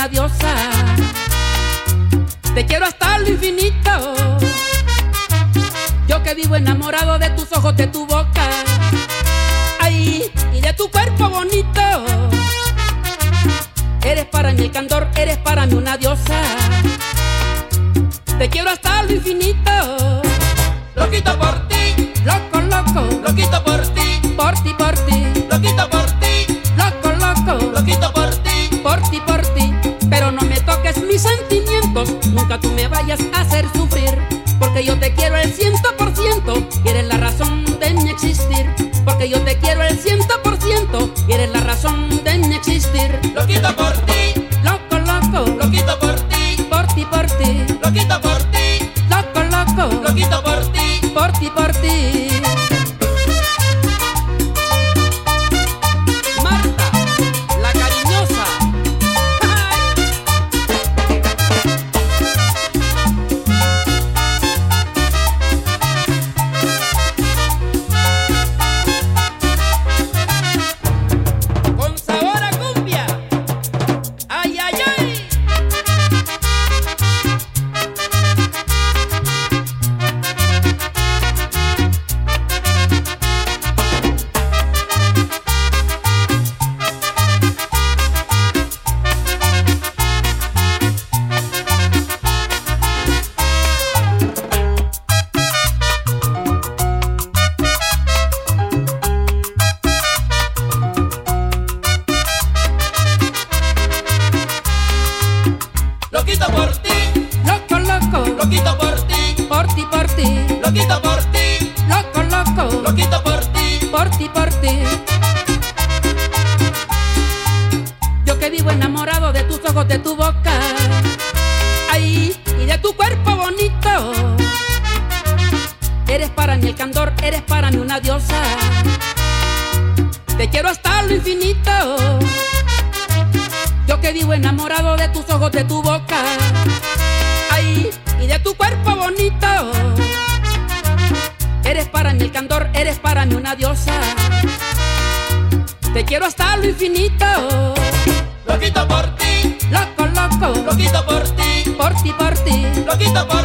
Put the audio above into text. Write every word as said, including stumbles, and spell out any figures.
una diosa. Te quiero hasta lo infinito. Yo que vivo enamorado de tus ojos, de tu boca, ay, y de tu cuerpo bonito. Eres para mí el candor, eres para mí una diosa. Te quiero hasta lo infinito. Loquito por ti, loco, loco, loquito por ti, por ti, por ti, loquito por ti, loco, loco, loquito por ti, por ti, por ti. Pero no me toques mis sentimientos, nunca tú me vayas a hacer sufrir, porque yo te quiero el ciento por ciento y eres la razón de mi existir. Porque yo te quiero el ciento por ciento y eres la razón de mi existir. Loquito por ti, loco, loco, loquito por ti, por ti, por ti, loquito por ti, loco, loco, loquito por ti, por ti, por ti. Marta, la cariñosa. Con sabor a cumbia. Ay, ay, ay. Loquito por ti, Loco, loco, loquito por ti, por ti, por ti, loquito por ti, loco, loco, loquito por ti, por ti, por ti. Yo que vivo enamorado de tus ojos, de tu boca, ay, y de tu cuerpo bonito. Eres para mí el candor, eres para mí una diosa. Te quiero hasta lo infinito. Yo que vivo enamorado de tus ojos, de tu boca, ay, y de tu cuerpo bonito. Eres para mí el candor, eres para mí una diosa. Te quiero hasta lo infinito. loquito por ti, Loco, loco, loquito por ti, por ti, por ti, loquito por